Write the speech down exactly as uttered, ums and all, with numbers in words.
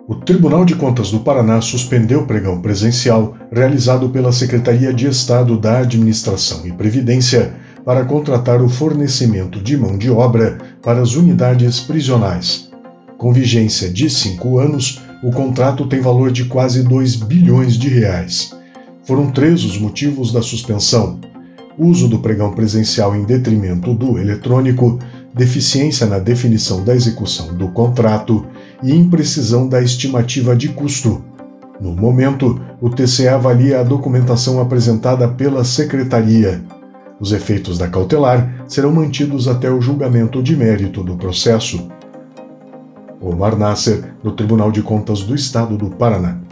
O Tribunal de Contas do Paraná suspendeu o pregão presencial realizado pela Secretaria de Estado da Administração e Previdência para contratar o fornecimento de mão de obra para as unidades prisionais. Com vigência de cinco anos, o contrato tem valor de quase dois bilhões de reais. Foram três os motivos da suspensão: uso do pregão presencial em detrimento do eletrônico, deficiência na definição da execução do contrato e imprecisão da estimativa de custo. No momento, o T C E avalia a documentação apresentada pela Secretaria. Os efeitos da cautelar serão mantidos até o julgamento de mérito do processo. Omar Nasser, do Tribunal de Contas do Estado do Paraná.